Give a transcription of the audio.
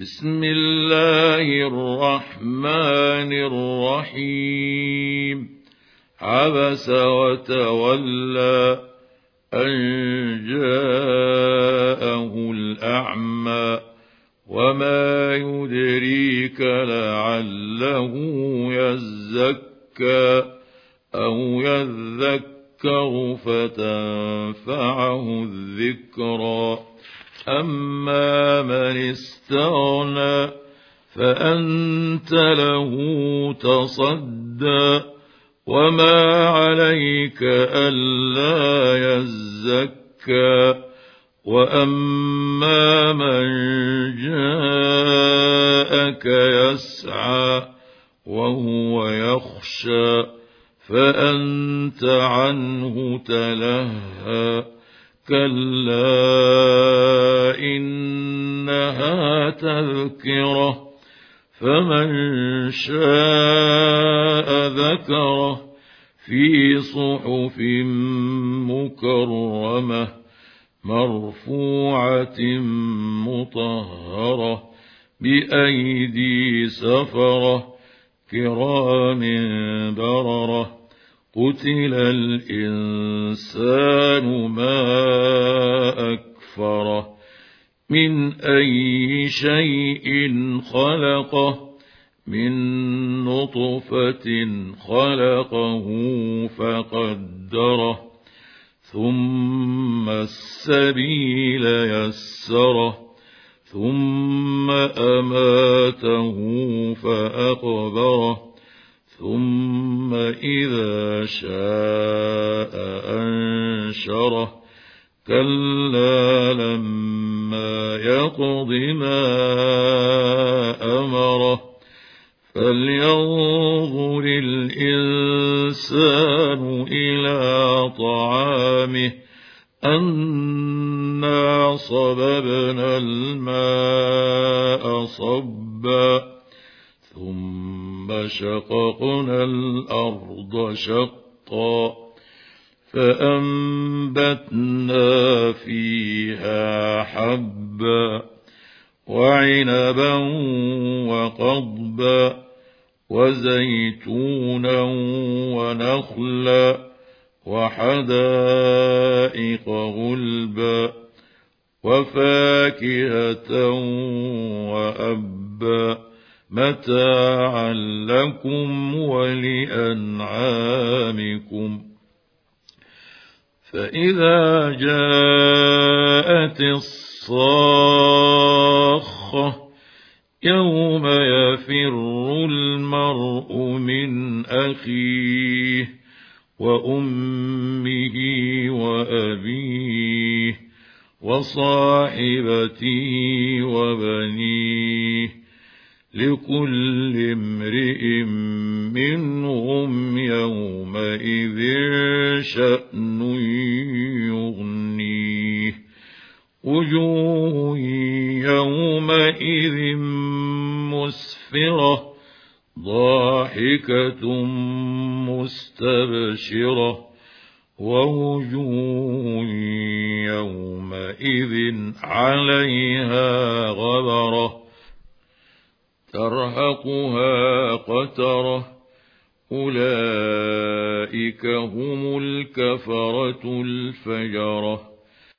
بسم الله الرحمن الرحيم عبس وتولى أن جاءه الأعمى وما يدريك لعله يزكى أو يذكر فتنفعه الذكرى أما من استغنى فأنت له تصدى وما عليك ألا يزكى وأما من جاءك يسعى وهو يخشى فأنت عنه تلهى كلا إنها تذكرة فمن شاء ذكره في صحف مكرمة مرفوعة مطهرة بأيدي سفرة كرام بررة قتل الإنسان ما أكفره من أي شيء خلقه من نطفة خلقه فقدره ثم السبيل يسره ثم أماته فأقبره ثم إذا شاء أنشره كلا لما يقض ما أمره فلينظر الإنسان إلى طعامه أنا صببنا الماء صبا ثم شققنا الأرض شقا فأنبتنا فيها حبا وعنبا وقضبا وزيتونا ونخلا وحدائق غلبا وفاكهة وأبا متاعا لكم ولأنعامكم فإذا جاءت الصاخة يوم يفر المرء من أخيه وأمه وأبيه وصاحبته وبنيه لكل امرئ منهم يومئذ شأن يغنيه وجوه يومئذ مسفرة ضاحكة مستبشرة ووجوه يومئذ عليها غبرة ترهقها قترة أولئك هم الكفرة الفجرة